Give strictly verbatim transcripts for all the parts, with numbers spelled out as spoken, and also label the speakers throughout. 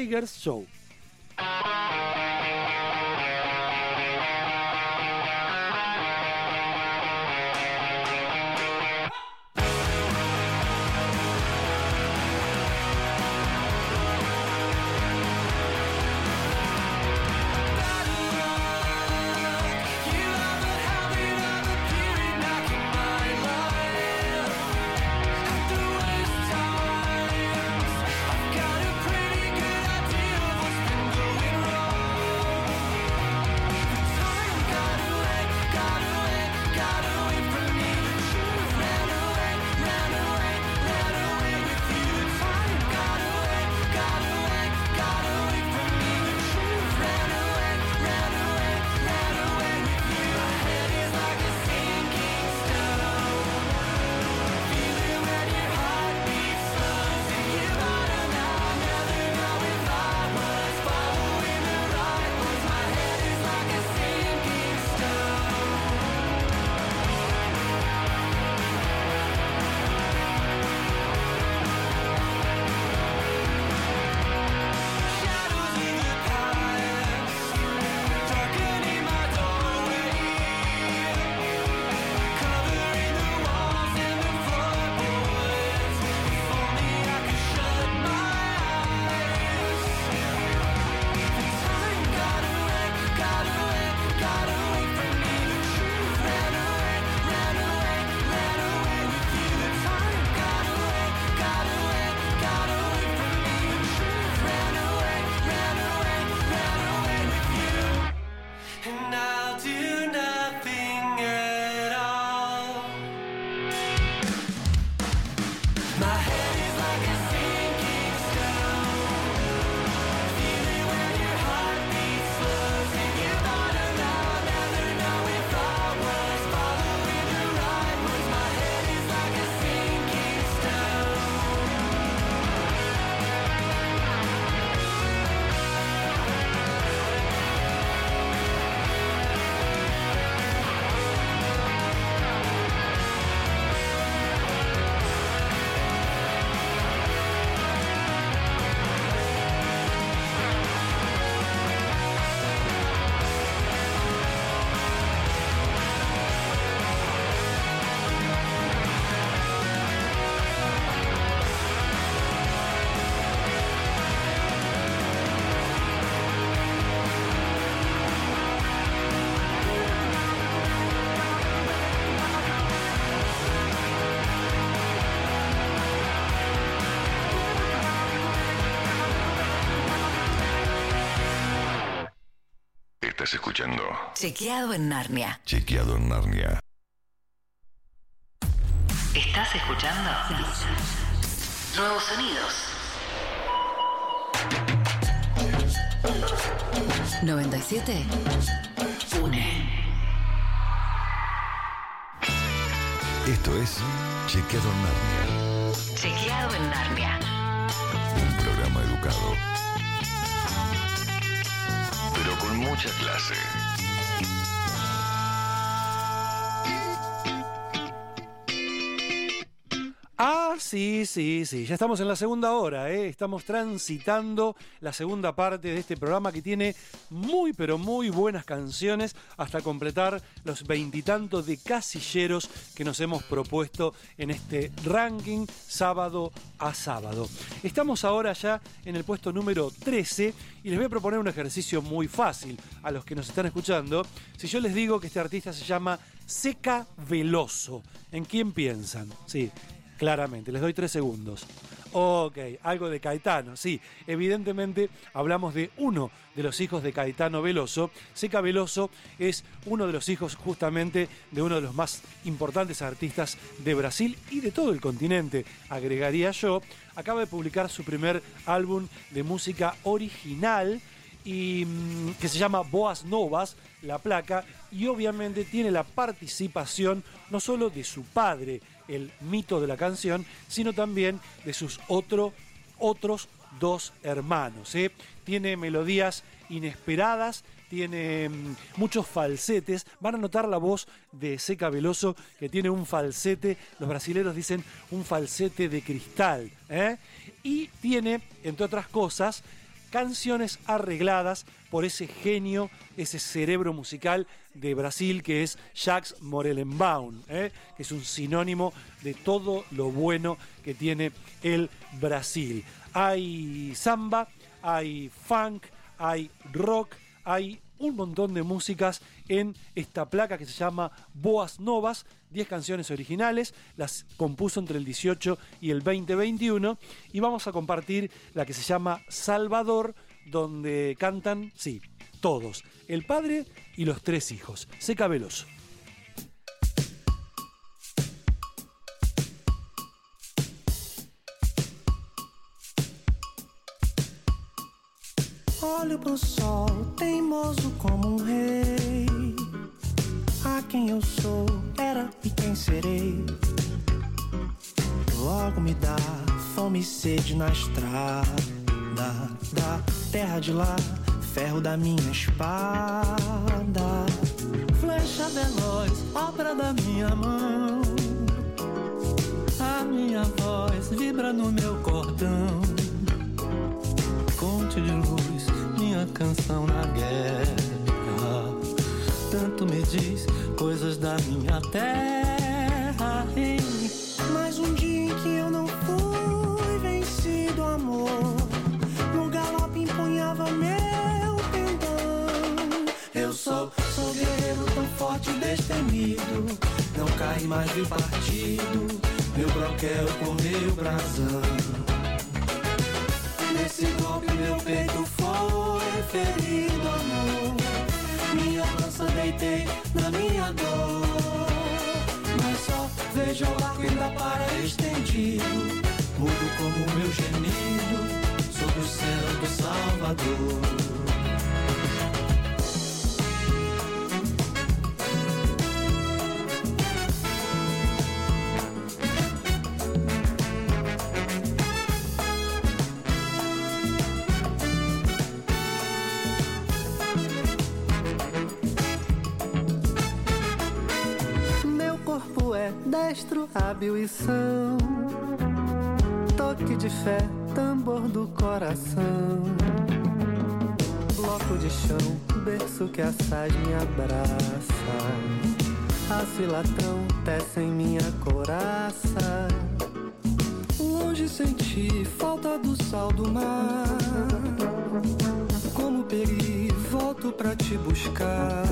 Speaker 1: Tigers Show.
Speaker 2: Estás escuchando
Speaker 3: Chequeado en Narnia.
Speaker 2: Chequeado en Narnia.
Speaker 3: ¿Estás escuchando? Nuevos sonidos. noventa y siete. Une.
Speaker 2: Esto es Chequeado en Narnia.
Speaker 3: Chequeado en Narnia.
Speaker 2: Un programa educado, pero con mucha clase.
Speaker 1: Ah, sí, sí, sí. Ya estamos en la segunda hora, ¿eh? Estamos transitando la segunda parte de este programa que tiene muy, pero muy buenas canciones hasta completar los veintitantos de casilleros que nos hemos propuesto en este ranking sábado a sábado. Estamos ahora ya en el puesto número trece y les voy a proponer un ejercicio muy fácil a los que nos están escuchando. Si yo les digo que este artista se llama Zeca Veloso, ¿en quién piensan? Sí. Claramente, les doy tres segundos. Ok, algo de Caetano, sí. Evidentemente hablamos de uno de los hijos de Caetano Veloso. Zeca Veloso es uno de los hijos justamente de uno de los más importantes artistas de Brasil y de todo el continente, agregaría yo. Acaba de publicar su primer álbum de música original y mmm, que se llama Boas Novas, la placa, y obviamente tiene la participación no solo de su padre, el mito de la canción, sino también de sus otro, otros dos hermanos, ¿eh? Tiene melodías inesperadas, tiene mmm, muchos falsetes. Van a notar la voz de Zeca Veloso, que tiene un falsete, los brasileros dicen un falsete de cristal, ¿eh? Y tiene, entre otras cosas, canciones arregladas por ese genio, ese cerebro musical de Brasil que es Jacques Morelenbaum, ¿eh? que es un sinónimo de todo lo bueno que tiene el Brasil. Hay samba, hay funk, hay rock, hay un montón de músicas en esta placa que se llama Boas Novas, diez canciones originales, las compuso entre el dieciocho y el veinte veintiuno, y vamos a compartir la que se llama Salvador, donde cantan, sí, todos, el padre y los tres hijos. Zeca Veloso.
Speaker 4: Olho pro sol, teimoso como um rei. A quem eu sou, era e quem serei. Logo me dá fome e sede na estrada da terra de lá, ferro da minha espada. Flecha veloz, obra da minha mão. A minha voz vibra no meu cordão. Fonte de luz, minha canção na guerra. Tanto me diz coisas da minha terra. Mas um dia em que eu não fui vencido, amor, no galope empunhava meu pendão. Eu sou, sou guerreiro tão forte e destemido. Não caí mais de partido. Meu broquel com meu brasão. Nesse golpe meu peito foi ferido, amor. Minha lança deitei na minha dor. Mas só vejo o arco ainda para estendido. Mudo como meu gemido sob o céu do Salvador. Destro, hábil e são. Toque de fé, tambor do coração. Bloco de chão, berço que assaz me abraça. Aço e latão tecem minha couraça. Longe senti falta do sal do mar. Como peri, volto pra te buscar.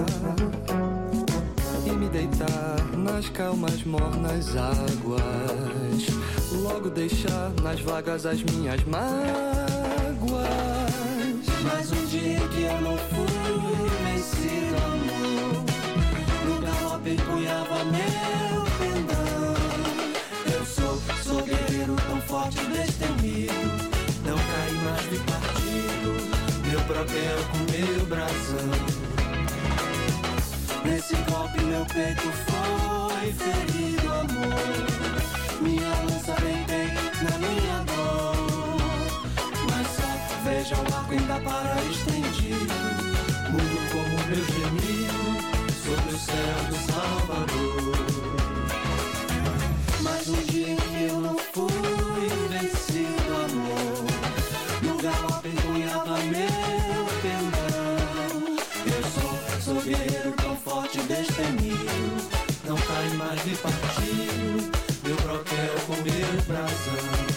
Speaker 4: E me deitar nas calmas mornas águas. Logo deixar nas vagas as minhas mágoas. Mas um dia que eu não fui vencido, amor, no galope empunhava meu pendão. Eu sou, sou guerreiro tão forte e destemido. Não caí mais de partido. Meu broquel com meu brasão. Nesse golpe meu peito foi ferido, amor. Minha lança deitei na minha dor. Mas só veja o arco ainda para estendido. Mudo como meu gemido sob o céu do Salvador. Mas um dia em que eu não fui vencido, amor, no galope empunhava meu pendão. Eu sou, sou guerreiro tão forte e destemido. Não cai mais de partido. Meu broquel com meu brasão.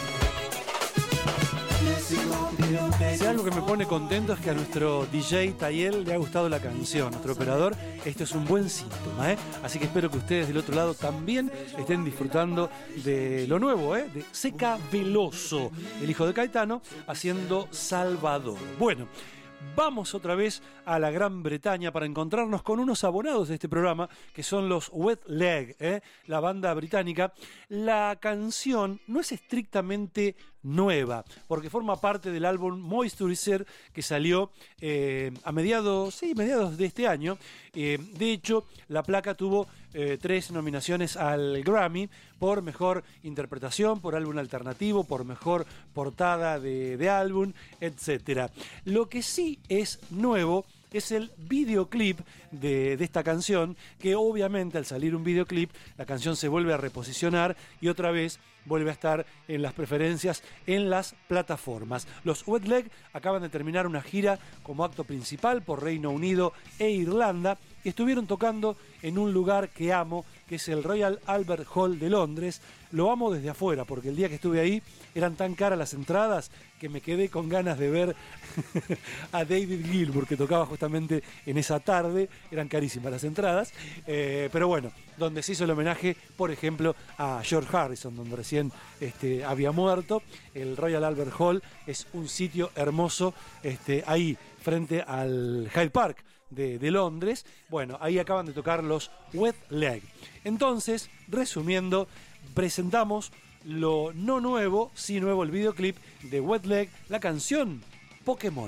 Speaker 1: Si algo que me pone contento es que a nuestro D J Tayel le ha gustado la canción, nuestro operador. Esto es un buen síntoma, ¿eh? Así que espero que ustedes del otro lado también estén disfrutando de lo nuevo, ¿eh? De Zeca Veloso, el hijo de Caetano, haciendo Salvador. Bueno, vamos otra vez a la Gran Bretaña para encontrarnos con unos abonados de este programa, que son los Wet Leg, ¿eh? La banda británica. La canción no es estrictamente nueva, porque forma parte del álbum Moisturizer, que salió eh, a mediados, sí, mediados de este año. Eh, de hecho, la placa tuvo eh, tres nominaciones al Grammy por mejor interpretación, por álbum alternativo, por mejor portada de, de álbum, etcétera. Lo que sí es nuevo es el videoclip de, de esta canción, que obviamente al salir un videoclip la canción se vuelve a reposicionar y otra vez vuelve a estar en las preferencias en las plataformas. Los Wet Leg acaban de terminar una gira como acto principal por Reino Unido e Irlanda y estuvieron tocando en un lugar que amo, que es el Royal Albert Hall de Londres. Lo amo desde afuera, porque el día que estuve ahí eran tan caras las entradas que me quedé con ganas de ver a David Gilmour, que tocaba justamente en esa tarde. Eran carísimas las entradas, eh, pero bueno, donde se hizo el homenaje, por ejemplo, a George Harrison, donde recién este, había muerto. El Royal Albert Hall es un sitio hermoso, este, ahí frente al Hyde Park de, de Londres. Bueno, ahí acaban de tocar los Wet Leg. Entonces, resumiendo, presentamos lo no nuevo, sí nuevo, el videoclip de Wet Leg, la canción Pokémon.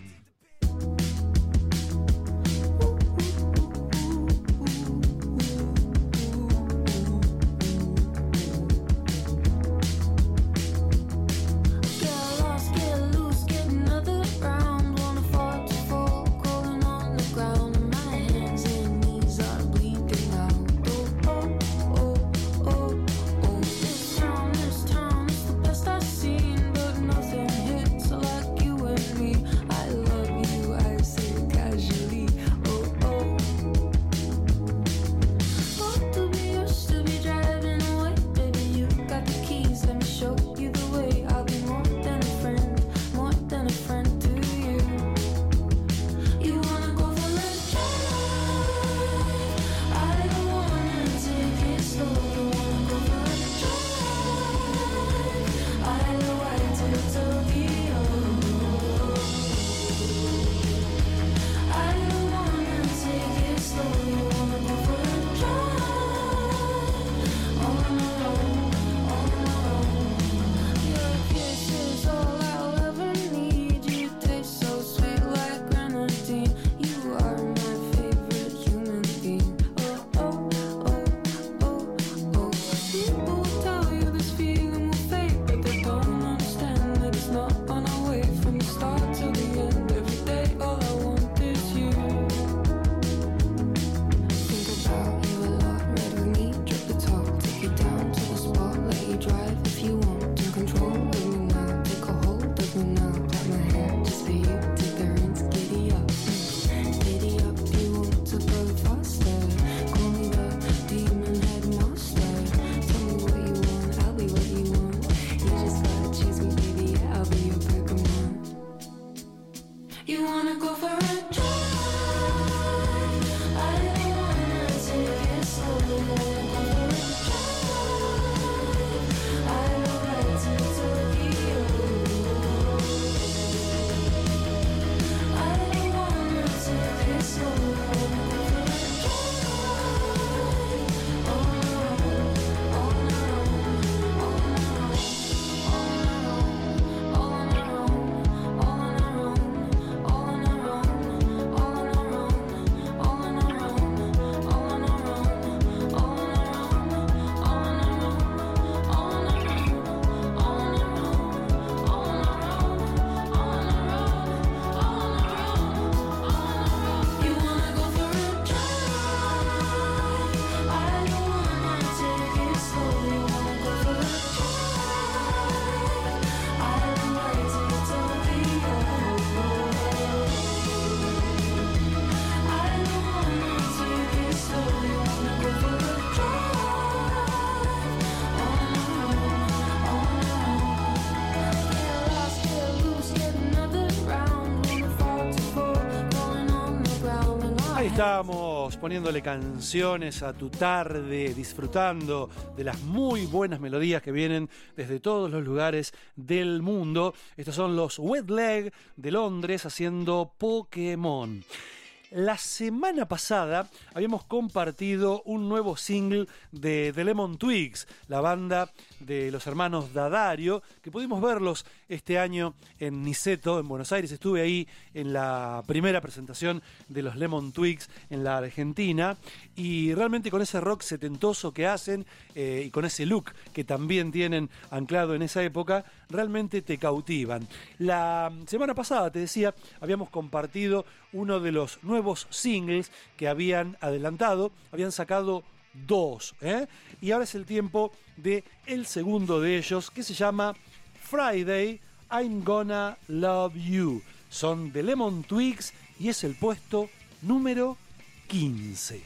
Speaker 1: Estamos poniéndole canciones a tu tarde, disfrutando de las muy buenas melodías que vienen desde todos los lugares del mundo. Estos son los Wet Leg de Londres haciendo Pokémon. La semana pasada habíamos compartido un nuevo single de The Lemon Twigs, la banda de los hermanos D'Addario, que pudimos verlos este año en Niceto, en Buenos Aires. Estuve ahí en la primera presentación de los Lemon Twigs en la Argentina, y realmente con ese rock setentoso que hacen eh, y con ese look que también tienen anclado en esa época, realmente te cautivan. La semana pasada, te decía, habíamos compartido uno de los nuevos singles que habían adelantado, habían sacado dos. ¿eh? Y ahora es el tiempo de el segundo de ellos, que se llama Friday, I'm Gonna Love You. Son de Lemon Twigs y es el puesto número quince.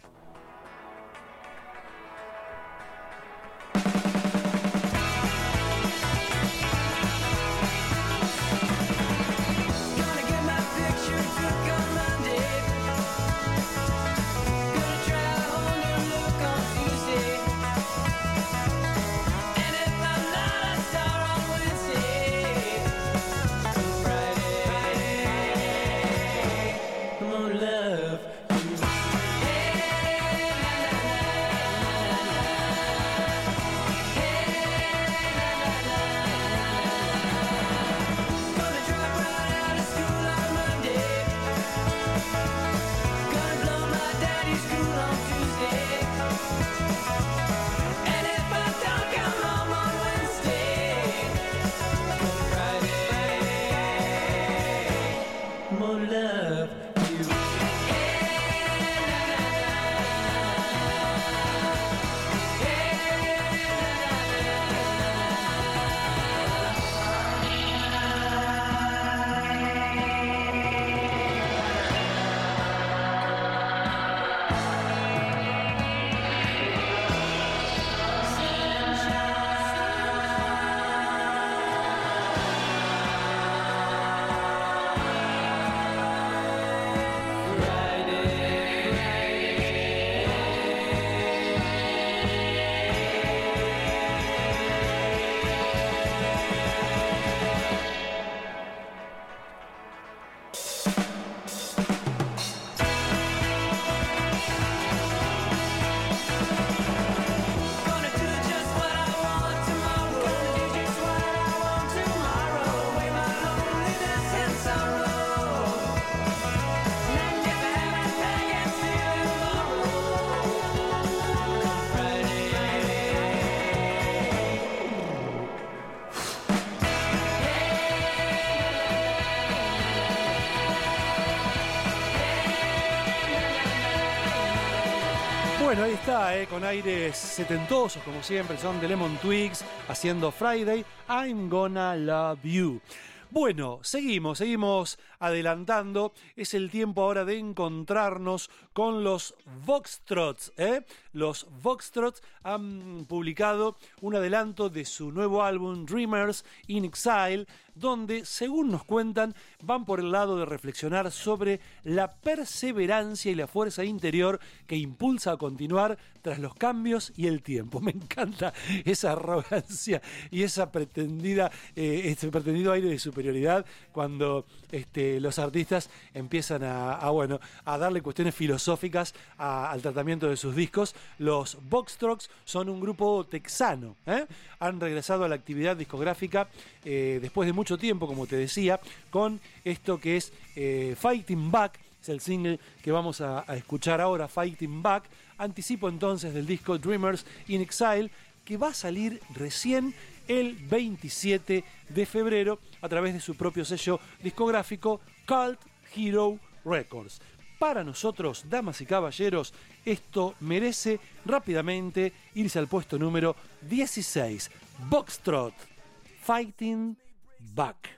Speaker 1: Bueno, ahí está, eh, con aires setentosos, como siempre, son de Lemon Twigs, haciendo Friday, I'm Gonna Love You. Bueno, seguimos, seguimos adelantando. Es el tiempo ahora de encontrarnos con los Foxtrots, ¿eh? Los Foxtrots han publicado un adelanto de su nuevo álbum Dreamers in Exile, donde, según nos cuentan, van por el lado de reflexionar sobre la perseverancia y la fuerza interior que impulsa a continuar tras los cambios y el tiempo. Me encanta esa arrogancia y esa pretendida, eh, ese pretendido aire de superioridad cuando este, los artistas empiezan a, a, bueno, a darle cuestiones filosóficas a, al tratamiento de sus discos. Los Foxtrots son un grupo texano, ¿eh? Han regresado a la actividad discográfica eh, después de mucho tiempo, como te decía, con esto que es eh, Fighting Back. Es el single que vamos a, a escuchar ahora, Fighting Back. Anticipo entonces del disco Dreamers in Exile, que va a salir recién el veintisiete de febrero a través de su propio sello discográfico Cult Hero Records. Para nosotros, damas y caballeros, esto merece rápidamente irse al puesto número dieciséis. Foxtrot, Fighting Back.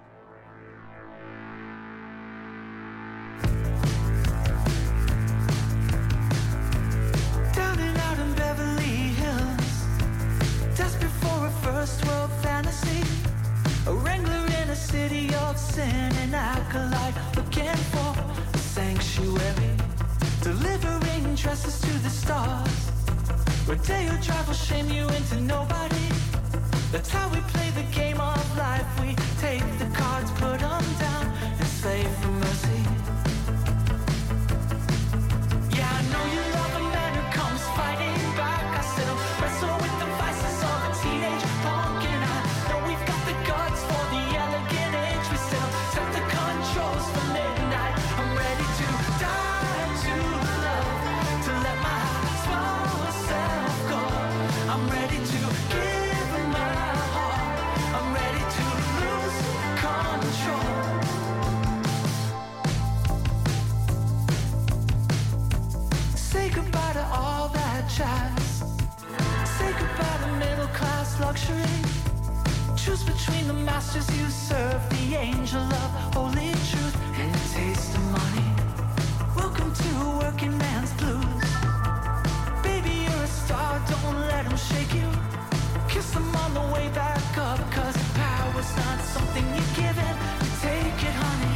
Speaker 5: First world fantasy, a wrangler in a city of sin and acolyte, looking for a sanctuary, delivering tresses to the stars, where day will travel shame you into nobody. That's how we play the game of life. We take the cards, put them down, and slave for mercy. Yeah, I know you love a man who comes fighting back. I said I'll wrestle with the vices of a teenage punk, and I know we've got the guts for the elegant age. We still set the controls for midnight. I'm ready to die to love, to let my small self go. I'm ready to give my heart. I'm ready to lose lecturing. Choose between the masters you serve, the angel of holy truth and a taste of money. Welcome to a working man's blues. Baby, you're a star, don't let them shake you. Kiss them on the way back up, cause power's not something you're given. Take it, honey.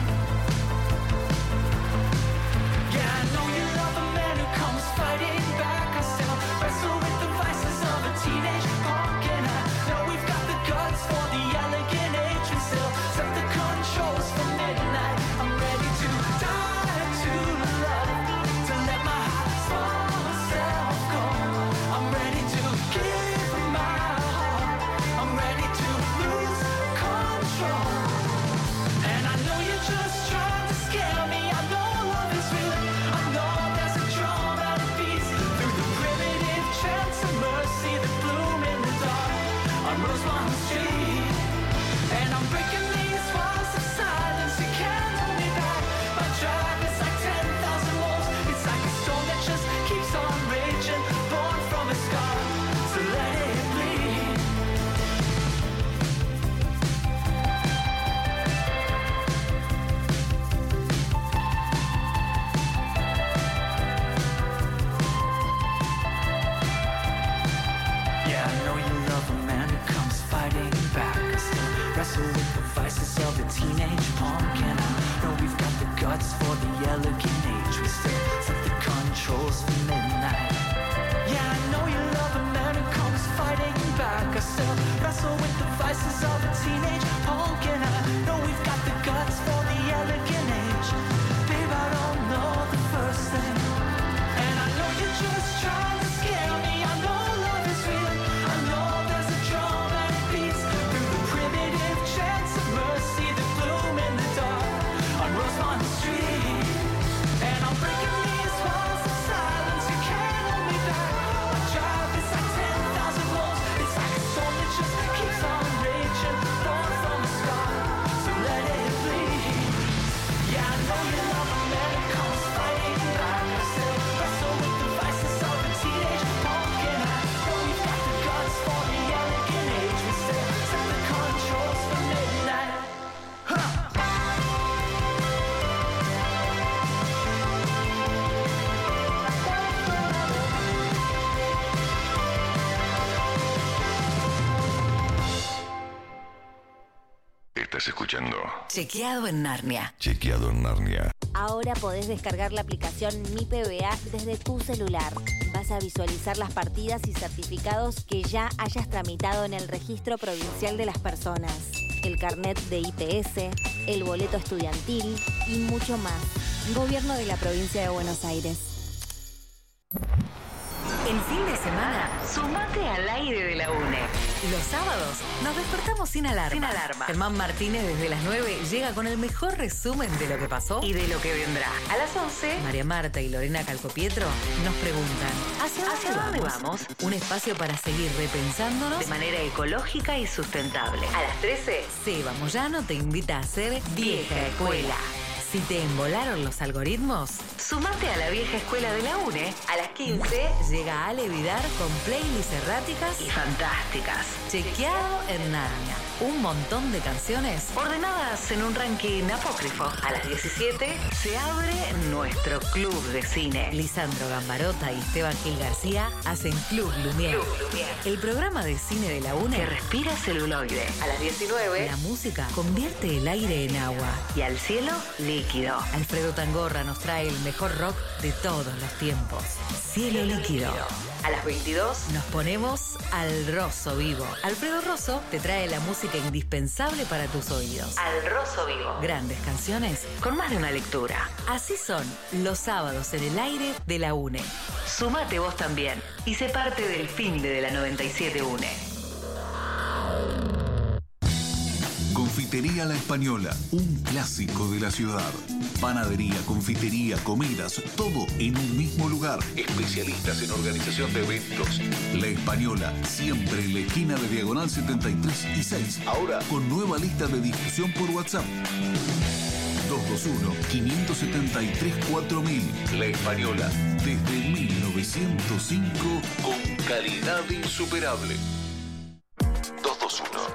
Speaker 5: Yeah, I know you love a man who comes fighting back. I still wrestle with the vices of a teenage punk, and I know we've got the guts for the elegant age. We still set the controls for midnight. I'm ready to die to love, to let my heart small self go. I'm ready to give my heart. I'm ready to lose control. And I know you're just trying to scare me. I know love is real. I know there's a drum and a beat through the primitive chants of mercy that bloom in the dark on Rosemont Street. And I'm breaking these walls of silence. You can't hold me back. My drive is like ten thousand wolves. It's like a storm that just keeps on raging, born from a scar. So let it bleed. Yeah, I know you love a man who comes fighting back. I still wrestle with the vices of a teenage punk, and I know we've got the guts for the elegant age. We still set the controls for midnight. Yeah, I know you love a man who comes fighting back. I still wrestle with the vices of a teenage punk, and I know we've got the guts for the elegant age. Babe, I don't know the first thing, and I know you're just trying to scare me. I know love is real. I know there's a drum and it beats through the primitive chants of mercy that bloom in the dark on Rosemont Street. And I'm breaking these walls of silence. You can't hold me back. My drive is like ten thousand wolves. It's like a storm that just keeps on raging, born from a scar. So let it bleed. Yeah, I know you love a man who comes fighting back. I still wrestle with the vices of a teenage punk, and I know we've got the guts for the elegant age. We still set the controls for midnight. Huh.
Speaker 2: Estás escuchando
Speaker 3: Chequeado en Narnia.
Speaker 2: Chequeado en Narnia.
Speaker 6: Ahora podés descargar la aplicación Mi P B A desde tu celular. Vas a visualizar las partidas y certificados que ya hayas tramitado en el Registro Provincial de las Personas, el carnet de I P S, el boleto estudiantil y mucho más. Gobierno de la Provincia de Buenos Aires.
Speaker 3: El fin de semana, sumate al aire de la UNE. Los sábados nos despertamos sin alarma. Sin alarma. Germán Martínez desde las nueve llega con el mejor resumen de lo que pasó y de lo que vendrá. A las once, María Marta y Lorena Calcopietro nos preguntan ¿Hacia dónde, ¿Hacia dónde vamos? vamos? Un espacio para seguir repensándonos de manera ecológica y sustentable. A las trece, Seba Moyano te invita a hacer Vieja Escuela. Si te embolaron los algoritmos, sumate a la vieja escuela de la UNE. A las quince llega Ale Vidar con playlists erráticas y fantásticas. Chequeado en Narnia. Un montón de canciones ordenadas en un ranking apócrifo. A las diecisiete se abre nuestro club de cine. Lisandro Gambarota y Esteban Gil García hacen Club Lumière. Club Lumière. El programa de cine de la UNE que respira celuloide. A las diecinueve la música convierte el aire en agua y al cielo líquido. Alfredo Tangorra nos trae el mejor rock de todos los tiempos. Cielo, Cielo líquido. líquido. A las veintidós nos ponemos al Rosso Vivo. Alfredo Rosso te trae la música indispensable para tus oídos. Al Rosso Vivo. Grandes canciones con más de una lectura. Así son los sábados en el aire de la UNE. Sumate vos también y sé parte del finde de la noventa y siete UNE.
Speaker 7: Confitería La Española, un clásico de la ciudad. Panadería, confitería, comidas, todo en un mismo lugar. Especialistas en organización de eventos. La Española, siempre en la esquina de Diagonal setenta y tres y seis. Ahora con nueva lista de difusión por WhatsApp. dos dos uno, cinco siete tres, cuatro mil. La Española, desde mil novecientos cinco, con calidad insuperable.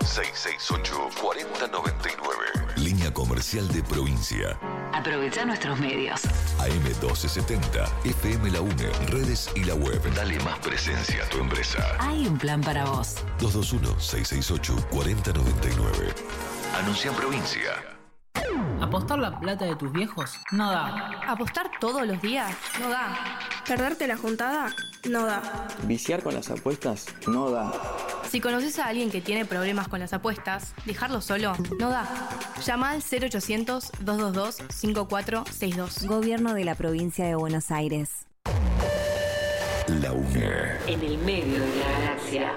Speaker 2: seis seis ocho, cuatro cero nueve nueve. Línea comercial de provincia.
Speaker 3: Aprovecha nuestros medios.
Speaker 2: A M doce setenta, F M La UNE, redes y la web. Dale más presencia a tu empresa.
Speaker 3: Hay un plan para vos.
Speaker 2: dos dos uno, seis seis ocho, cuatro cero nueve nueve. Anuncia en provincia.
Speaker 8: ¿Apostar la plata de tus viejos? No da.
Speaker 9: ¿Apostar todos los días? No da.
Speaker 10: ¿Perderte la juntada? No da.
Speaker 11: ¿Viciar con las apuestas? No da.
Speaker 9: Si conoces a alguien que tiene problemas con las apuestas, dejarlo solo no da. Llama al cero ochocientos, dos dos dos, cinco cuatro seis dos.
Speaker 6: Gobierno de la Provincia de Buenos Aires.
Speaker 2: La UNE.
Speaker 3: En el medio de la galaxia.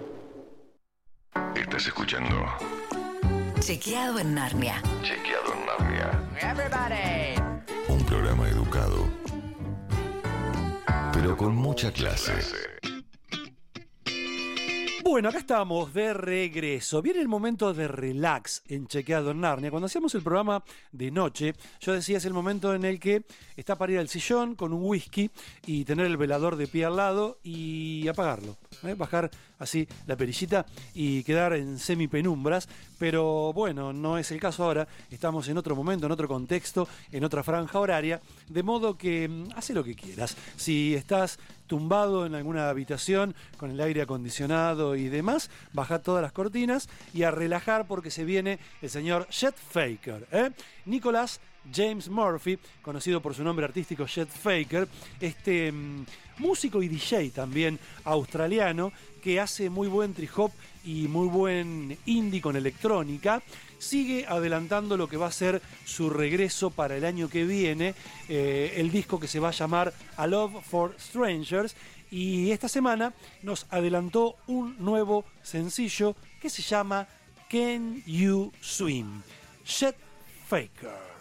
Speaker 2: Estás escuchando.
Speaker 3: Chequeado en Narnia.
Speaker 2: Chequeado en Narnia.
Speaker 3: Everybody.
Speaker 2: Un programa educado, pero con mucha clase.
Speaker 1: Bueno, acá estamos de regreso. Viene el momento de relax en Chequeado en Narnia. Cuando hacíamos el programa de noche, yo decía es el momento en el que está para ir al sillón con un whisky y tener el velador de pie al lado y apagarlo. ¿eh? Bajar así la perillita y quedar en semipenumbras. Pero bueno, no es el caso ahora. Estamos en otro momento, en otro contexto, en otra franja horaria. De modo que mmm, hace lo que quieras. Si estás tumbado en alguna habitación con el aire acondicionado y demás, baja todas las cortinas y a relajar porque se viene el señor Chet Faker. ¿eh? Nicholas James Murphy, conocido por su nombre artístico Chet Faker, este mmm, músico y D J también australiano que hace muy buen trip hop y muy buen indie con electrónica, sigue adelantando lo que va a ser su regreso para el año que viene, eh, el disco que se va a llamar A Love for Strangers, y esta semana nos adelantó un nuevo sencillo que se llama Can You Swim? Chet Faker.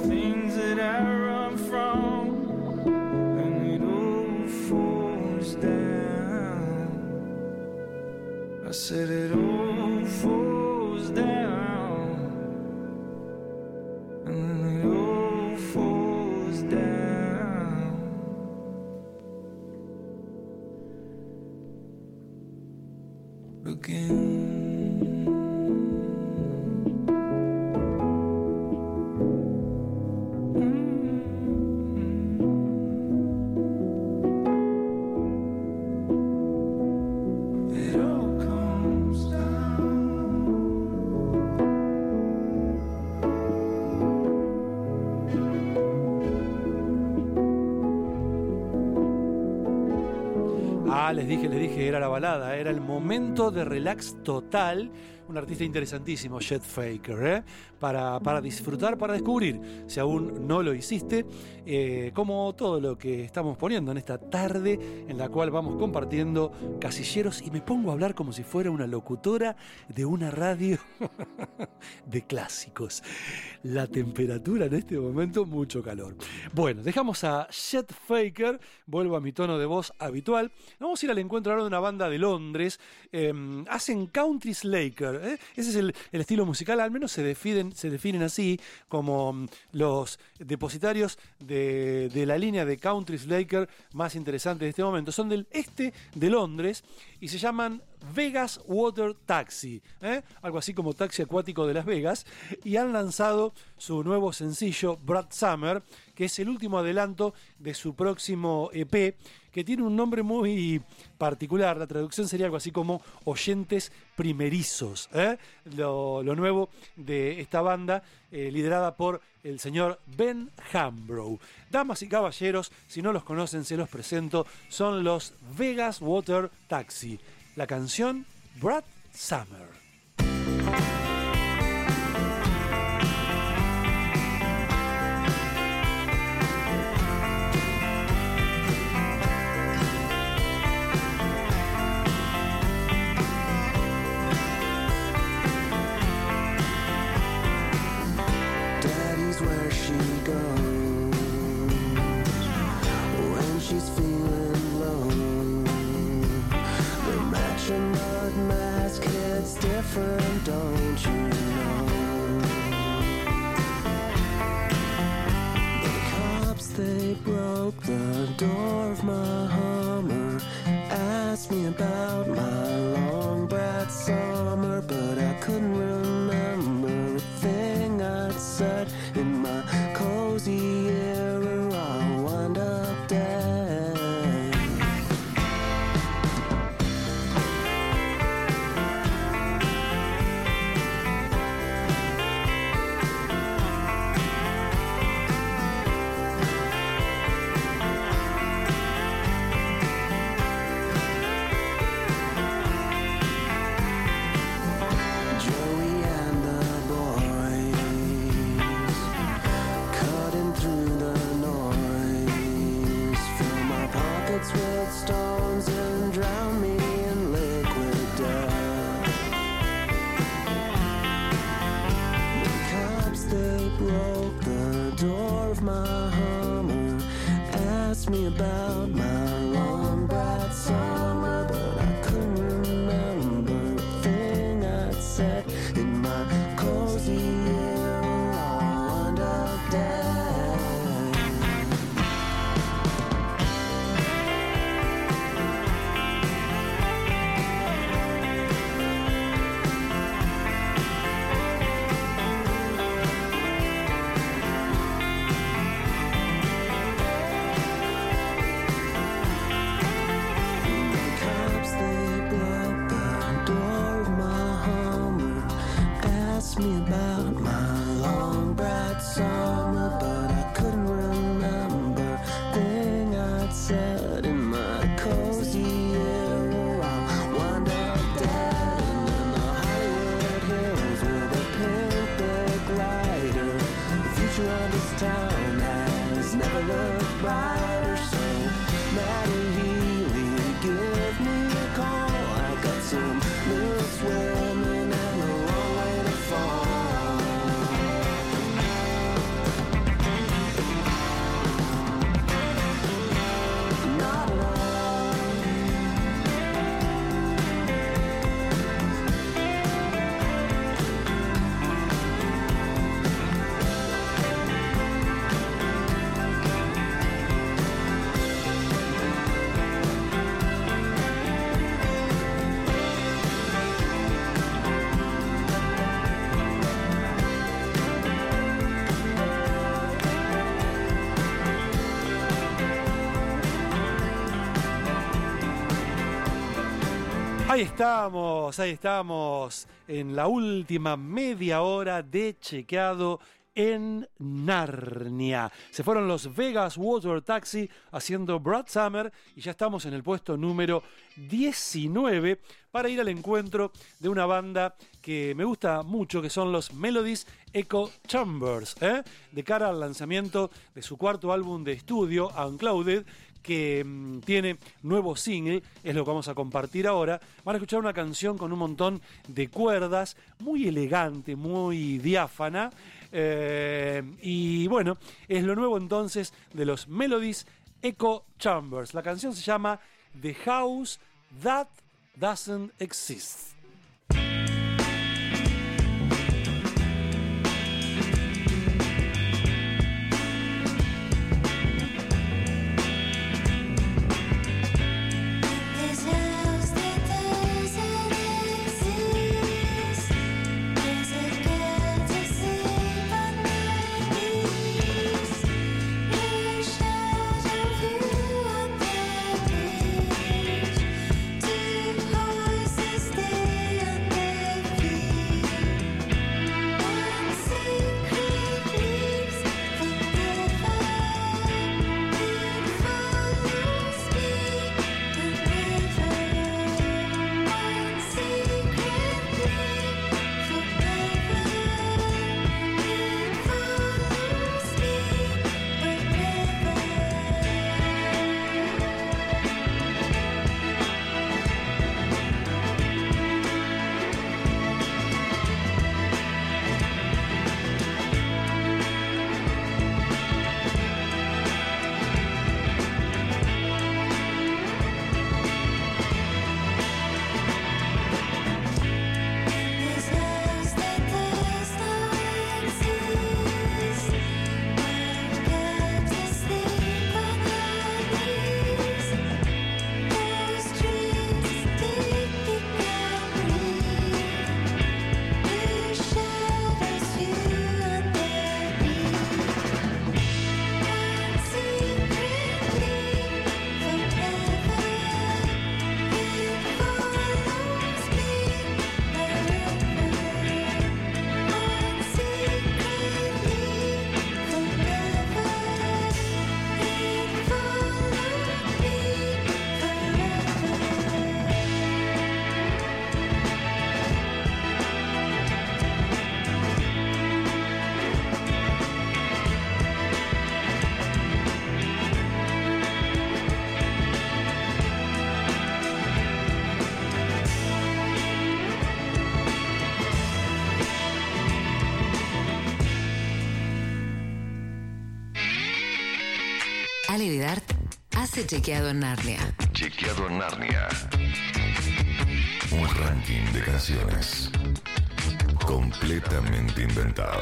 Speaker 4: things that I run from, and it all falls down. I said it all falls down, and then it all falls down. Again.
Speaker 1: Ah, les dije, les dije, era la balada, era el momento de relax total. Un artista interesantísimo, Chet Faker, ¿eh? para, para disfrutar, para descubrir, si aún no lo hiciste, eh, como todo lo que estamos poniendo en esta tarde en la cual vamos compartiendo casilleros, y me pongo a hablar como si fuera una locutora de una radio de clásicos. La temperatura en este momento, mucho calor. Bueno, dejamos a Chet Faker, vuelvo a mi tono de voz habitual. Vamos a ir al encuentro ahora de una banda de Londres. Eh, hacen country slaker. ¿Eh? Ese es el, el estilo musical, al menos se definen, se definen así como um, los depositarios de, de la línea de country slaker más interesante de este momento. Son del este de Londres y se llaman Vegas Water Taxi, ¿eh? algo así como taxi acuático de Las Vegas, y han lanzado su nuevo sencillo Brad Summer, que es el último adelanto de su próximo E P, que tiene un nombre muy particular. La traducción sería algo así como Oyentes Primerizos, ¿eh? lo, lo nuevo de esta banda, eh, liderada por el señor Ben Hambrough. Damas y caballeros, si no los conocen, se los presento, son los Vegas Water Taxi. La canción Brad Summer.
Speaker 4: Daddy's where she goes when she's feeling low. The matching mud mask hits different, don't you know? The cops, they broke the door of my Hummer, asked me about my long Brad Summer, but I couldn't remember a thing I'd said in my cozy era. I'll wind up dead. Joey and the boys cutting through the noise, fill my pockets with stones and drown me in liquid death. The cops, they broke the door of my Hummer, asked me about my long Brad Summer, but I couldn't remember a thing I'd said in my cozy era. I'll wind up dead. The cops, they broke the door of my Hummer, asked me about my long Brad Summer, but I couldn't remember a thing I'd said in my cozy era. I'll wind up dead in the Hollywood Hills with a pink big glider. The future of this town has never looked brighter, so Maddie Healy, give me a call. I got some loose women and a long way to fall.
Speaker 1: Ahí estamos, ahí estamos, en la última media hora de Chequeado en Narnia. Se fueron los Vegas Water Taxi haciendo Brad Summer y ya estamos en el puesto número diecinueve para ir al encuentro de una banda que me gusta mucho, que son los Melodies Echo Chambers, ¿eh? de cara al lanzamiento de su cuarto álbum de estudio, Unclouded, que mmm, tiene nuevo single, es lo que vamos a compartir ahora. Van a escuchar una canción con un montón de cuerdas, muy elegante, muy diáfana, eh, y bueno, es lo nuevo entonces de los Melodies Echo Chambers. La canción se llama The House That Doesn't Exist.
Speaker 3: Ale Vidart hace Chequeado en Narnia.
Speaker 2: Chequeado en Narnia. Un ranking de canciones completamente inventado.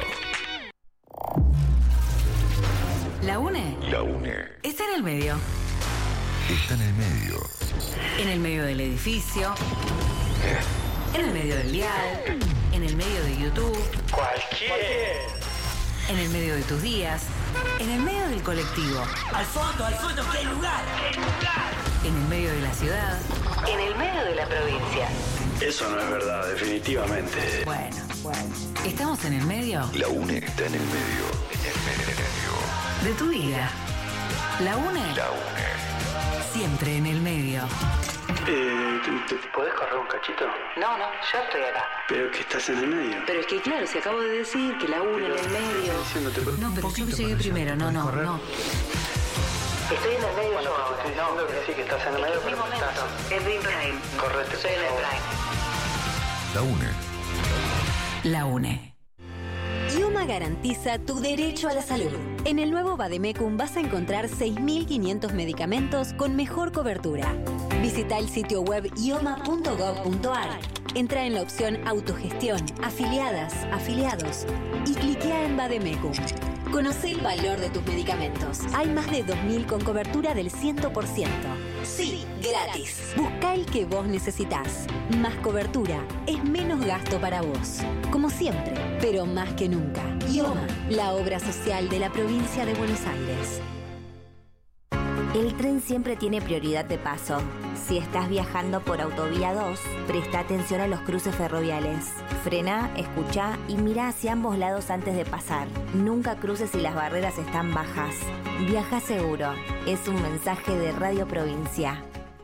Speaker 3: La UNE.
Speaker 2: La UNE.
Speaker 3: Está en el medio.
Speaker 2: Está en el medio.
Speaker 3: En el medio del edificio. En el medio del dial. En el medio de YouTube.
Speaker 12: Cualquier.
Speaker 3: En el medio de tus días. En el medio del colectivo.
Speaker 12: Al fondo, al fondo, ¿qué lugar? ¿Qué lugar?
Speaker 3: En el medio de la ciudad. En el medio de la provincia.
Speaker 12: Eso no es verdad, definitivamente.
Speaker 3: Bueno, bueno. ¿Estamos en el medio?
Speaker 2: La UNE está en el medio. En el medio.
Speaker 3: De tu vida. La UNE.
Speaker 2: La UNE.
Speaker 3: Siempre en el medio.
Speaker 12: Eh, ¿te, te podés correr un cachito?
Speaker 3: No, no, yo estoy acá.
Speaker 12: Pero que estás en el medio.
Speaker 3: Pero es que claro, si acabo de decir que la UNE en el medio. No, pero yo llegué primero, no, no, no. Estoy en el medio
Speaker 12: bueno,
Speaker 3: yo ahora.
Speaker 12: Estoy diciendo
Speaker 3: no.
Speaker 12: que sí, que estás en el medio,
Speaker 3: Es mi
Speaker 12: pero
Speaker 3: momento.
Speaker 12: estás...
Speaker 3: Es Dream Prime.
Speaker 12: Correte,
Speaker 3: Soy en el Prime.
Speaker 2: La UNE.
Speaker 3: La UNE.
Speaker 6: IOMA garantiza tu derecho a la salud. En el nuevo Vademecum vas a encontrar seis mil quinientos medicamentos con mejor cobertura. Visita el sitio web ioma punto gov punto ar. Entra en la opción Autogestión, Afiliadas, Afiliados y cliquea en Vademecum. Conoce el valor de tus medicamentos. Hay más de dos mil con cobertura del cien por ciento. Sí, gratis. Busca el que vos necesitas. Más cobertura es menos gasto para vos. Como siempre, pero más que nunca. IOMA, la obra social de la provincia de Buenos Aires. El tren siempre tiene prioridad de paso. Si estás viajando por Autovía dos, presta atención a los cruces ferroviales. Frena, escucha y mira hacia ambos lados antes de pasar. Nunca cruces si las barreras están bajas. Viaja seguro. Es un mensaje de Radio Provincia.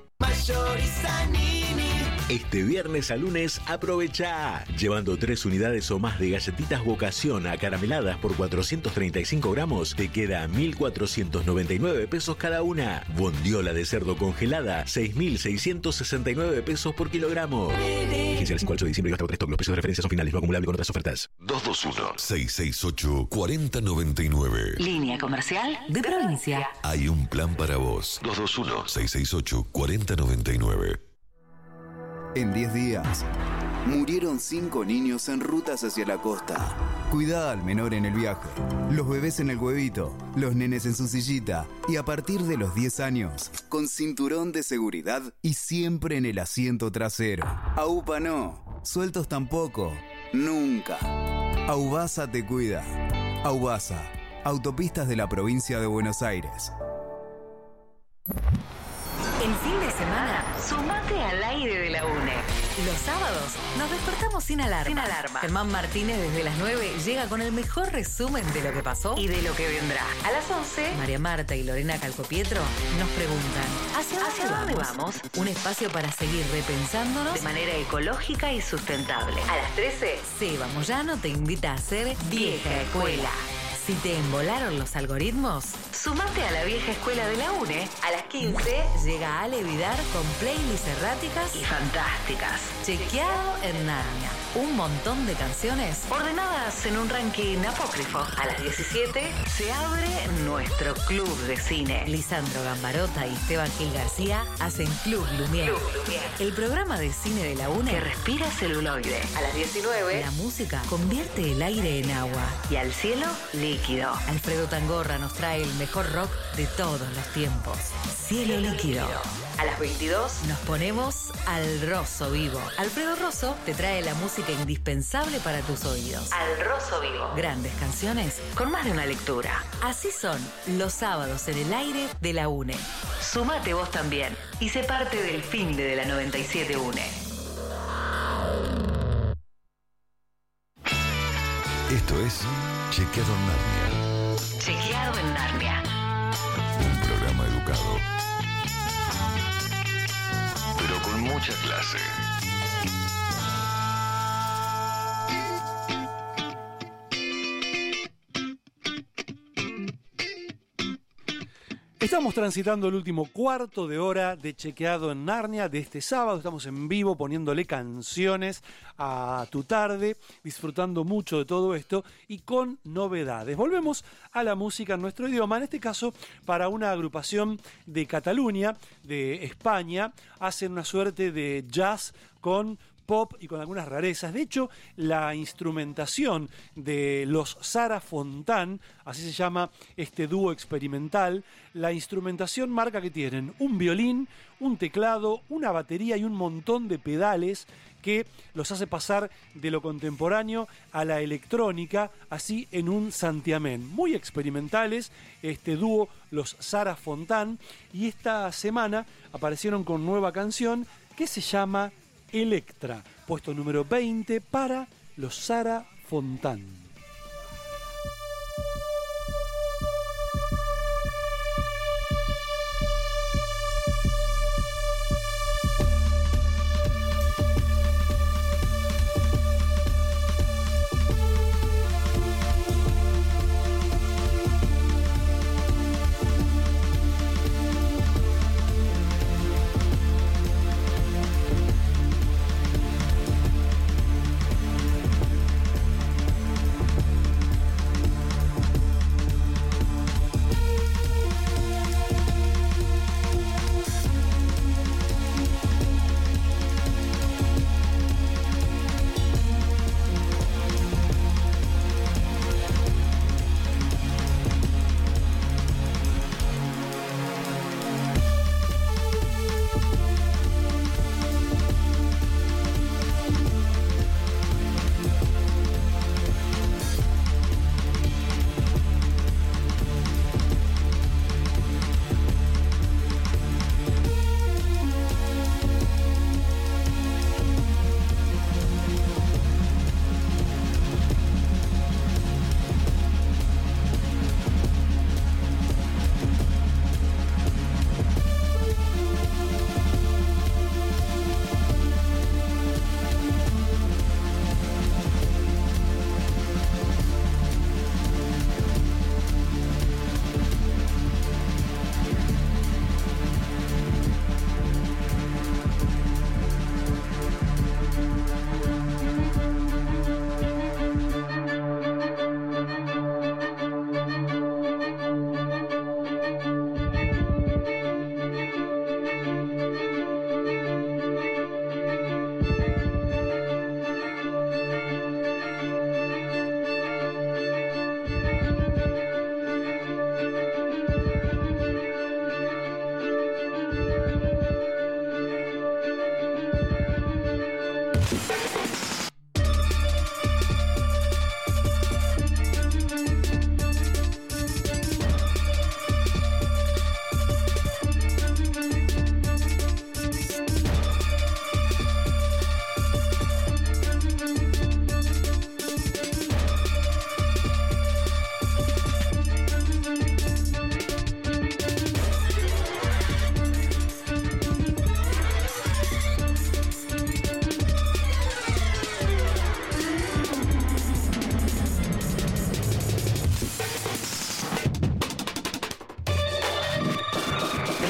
Speaker 13: Este viernes a lunes aprovecha llevando tres unidades o más de galletitas Vocación acarameladas por cuatrocientos treinta y cinco gramos, te queda mil cuatrocientos noventa y nueve pesos cada una. Bondiola de cerdo congelada, seis mil seiscientos sesenta y nueve pesos por kilogramo. Vigencia del cinco al ocho de diciembre y hasta tres. Los precios de referencia son finales, no acumulable con otras ofertas.
Speaker 2: dos dos uno, seis seis ocho, cuatro cero nueve nueve.
Speaker 3: Línea comercial de provincia.
Speaker 2: Hay un plan para vos. dos dos uno, seis seis ocho, cuatro cero nueve nueve.
Speaker 14: En diez días, murieron cinco niños en rutas hacia la costa. Cuidá al menor en el viaje, los bebés en el huevito, los nenes en su sillita y a partir de los diez años, con cinturón de seguridad y siempre en el asiento trasero. AUPA no, sueltos tampoco, nunca. Aubasa te cuida. Aubasa, Autopistas de la Provincia de Buenos Aires.
Speaker 3: El fin de semana, sumate al aire de la UNE. Los sábados nos despertamos sin alarma. Sin alarma. Germán Martínez desde las nueve llega con el mejor resumen de lo que pasó y de lo que vendrá. A las once, María Marta y Lorena Calcopietro nos preguntan ¿Hacia dónde, ¿Hacia dónde vamos? vamos? Un espacio para seguir repensándonos de manera ecológica y sustentable. A las trece, Seba Moyano te invita a hacer Vieja Escuela. Si te embolaron los algoritmos, sumate a la vieja escuela de la UNE. A las quince llega Ale Vidar con playlists erráticas y fantásticas. Chequeado en Narnia. Un montón de canciones ordenadas en un ranking apócrifo. A las diecisiete se abre nuestro club de cine. Lisandro Gambarota y Esteban Gil García hacen Club Lumière. Club Lumière. El programa de cine de la UNE que respira celuloide. A las diecinueve, la música convierte el aire en agua y al cielo líquido. Alfredo Tangorra nos trae el mejor rock de todos los tiempos. Cielo líquido. A las veintidós nos ponemos al Rosso Vivo. Alfredo Rosso te trae la música indispensable para tus oídos. Al Rosso Vivo. Grandes canciones con más de una lectura. Así son los sábados en el aire de la UNE. Sumate vos también y sé parte del fin de la noventa y siete UNE.
Speaker 2: Esto es Chequeado en Narnia.
Speaker 3: Chequeado en Narnia.
Speaker 2: Un programa educado, pero con mucha clase.
Speaker 1: Estamos transitando el último cuarto de hora de Chequeado en Narnia de este sábado. Estamos en vivo poniéndole canciones a tu tarde, disfrutando mucho de todo esto y con novedades. Volvemos a la música en nuestro idioma, en este caso para una agrupación de Cataluña, de España. Hacen una suerte de jazz con pop y con algunas rarezas. De hecho, la instrumentación de los Sara Fontán, así se llama este dúo experimental, la instrumentación marca que tienen un violín, un teclado, una batería y un montón de pedales que los hace pasar de lo contemporáneo a la electrónica, así en un santiamén. Muy experimentales, este dúo, los Sara Fontán, y esta semana aparecieron con nueva canción que se llama Electra, puesto número veinte para los Sara Fontán.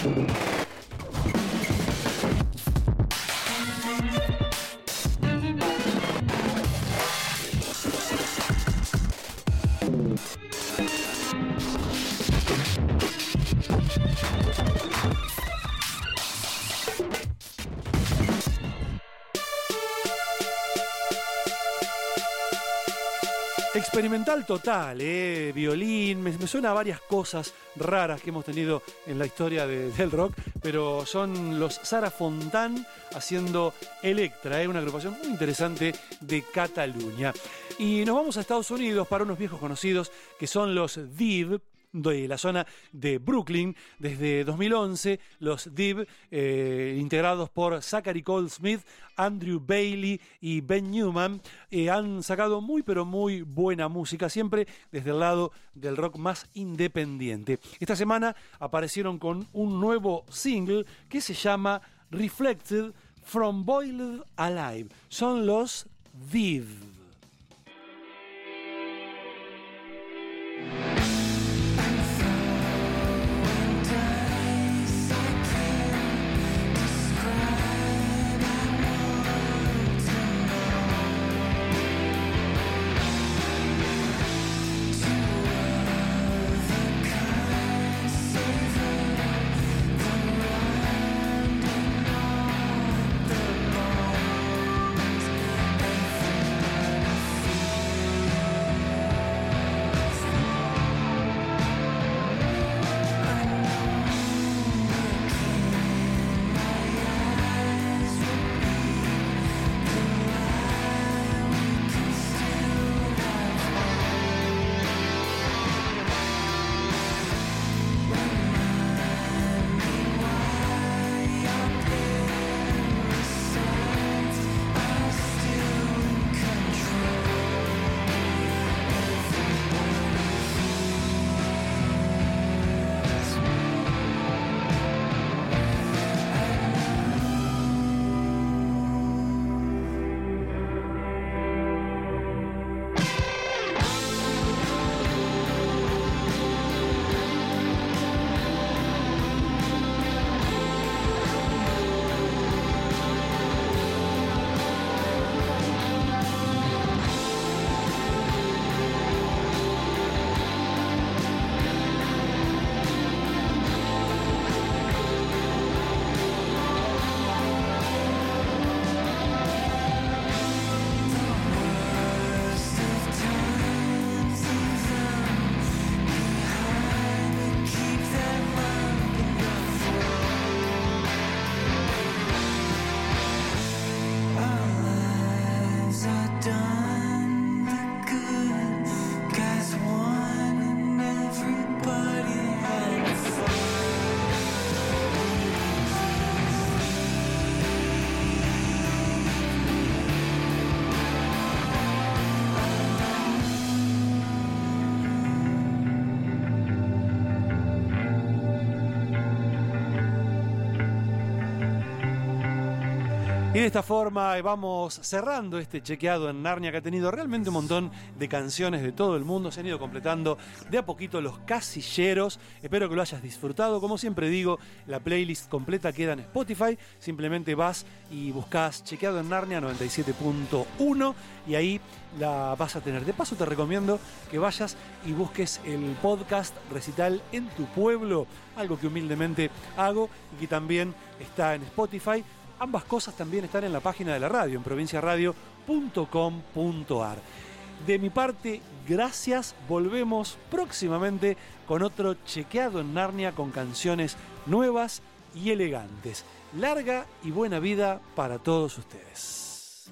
Speaker 1: Experimental total, eh, violín, me, me suena a varias cosas raras que hemos tenido en la historia de, del rock, pero son los Sara Fontán haciendo Electra, eh, una agrupación muy interesante de Cataluña. Y nos vamos a Estados Unidos para unos viejos conocidos que son los Div, de la zona de Brooklyn. Desde dos mil once, los Div, eh, integrados por Zachary Cole Smith, Andrew Bailey y Ben Newman, eh, han sacado muy pero muy buena música, siempre desde el lado del rock más independiente. Esta semana aparecieron con un nuevo single que se llama Reflected from Boiled Alive. Son los Div. Y de esta forma vamos cerrando este chequeado en Narnia, que ha tenido realmente un montón de canciones de todo el mundo. Se han ido completando de a poquito los casilleros. Espero que lo hayas disfrutado. Como siempre digo, la playlist completa queda en Spotify. Simplemente vas y buscas Chequeado en Narnia noventa y siete punto uno y ahí la vas a tener. De paso te recomiendo que vayas y busques el podcast Recital en tu Pueblo, algo que humildemente hago y que también está en Spotify. Ambas cosas también están en la página de la radio, en provincia radio punto com punto a r. De mi parte, gracias. Volvemos próximamente con otro Chequeado en Narnia con canciones nuevas y elegantes. Larga y buena vida para todos ustedes.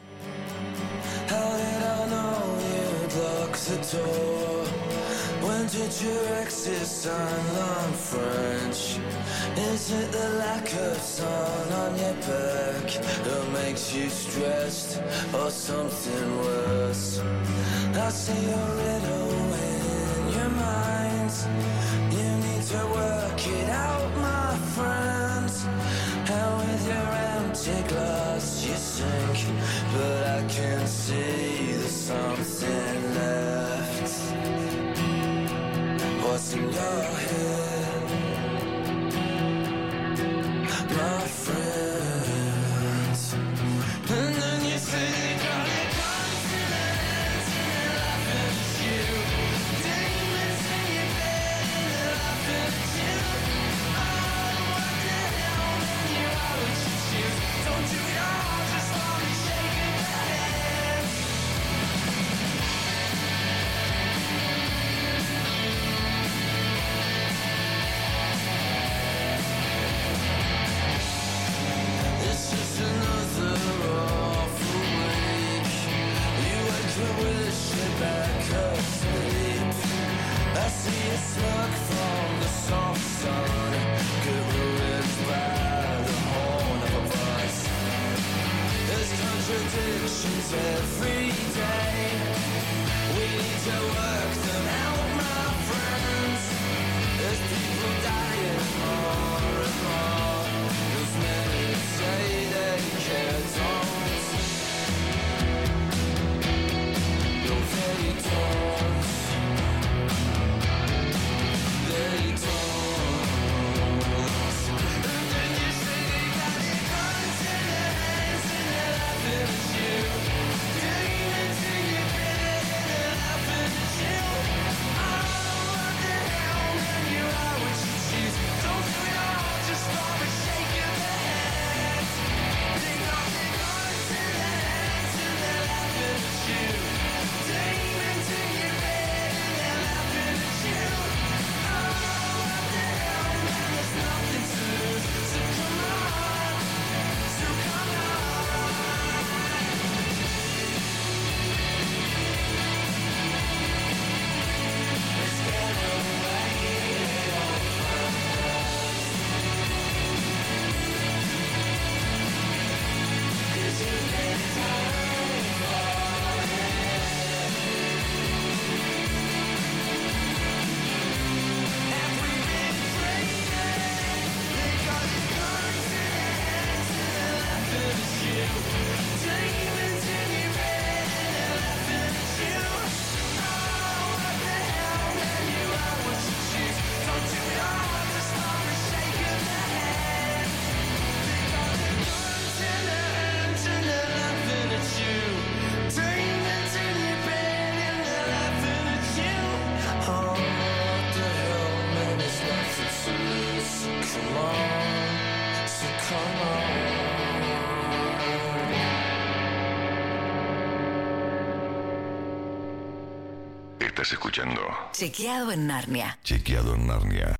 Speaker 5: When did your exes learn French? Is it the lack of sun on your back that makes you stressed, or something worse? I see a riddle in your mind. You need to work it out, my friends. And with your empty glass you sink, but I can see there's something left. What's in your head?
Speaker 2: Estás escuchando
Speaker 3: Chequeado en Narnia.
Speaker 2: Chequeado en Narnia.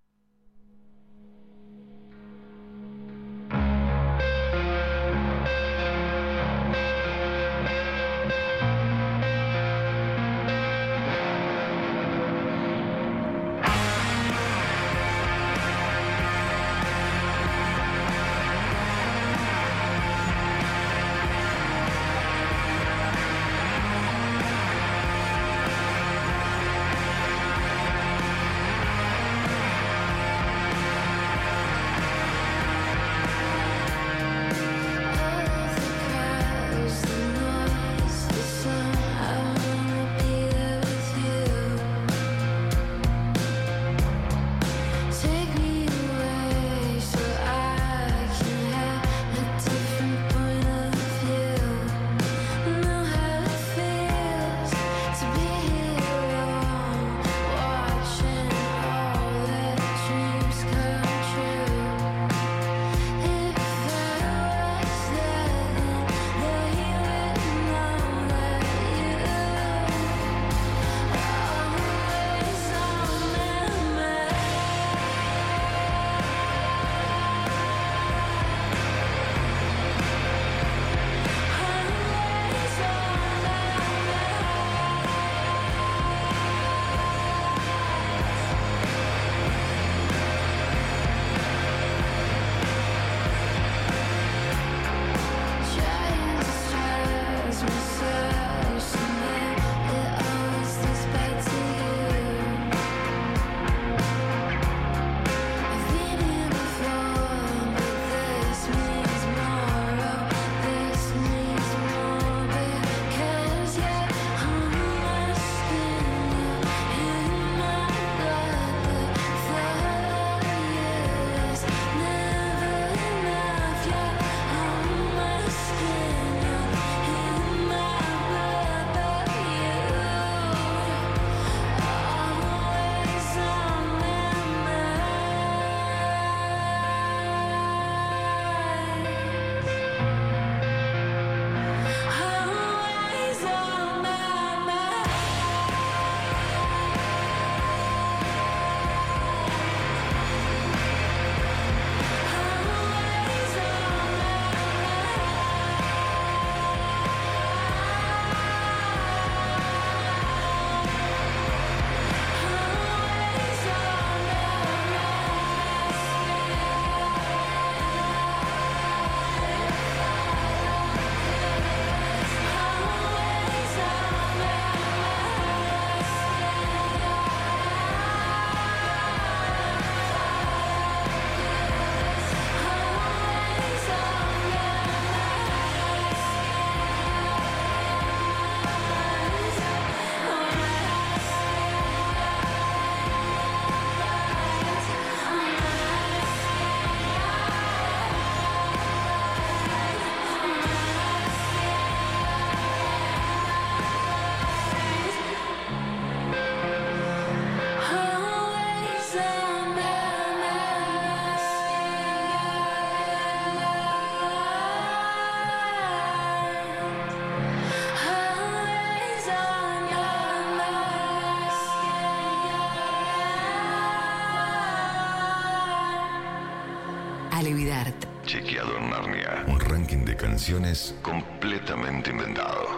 Speaker 3: Alevidarte.
Speaker 2: Chequeado en Narnia. Un ranking de canciones completamente inventado.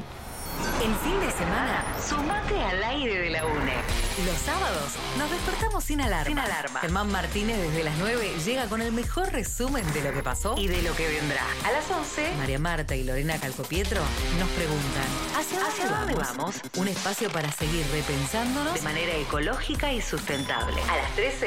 Speaker 3: El fin de semana, sumate al aire de la UNE. Los sábados nos despertamos sin alarma. Sin alarma. Germán Martínez desde las nueve llega con el mejor resumen de lo que pasó y de lo que vendrá. A las once, María Marta y Lorena Calcopietro nos preguntan ¿hacia, ¿hacia dónde vamos? vamos? Un espacio para seguir repensándonos de manera ecológica y sustentable. A las trece,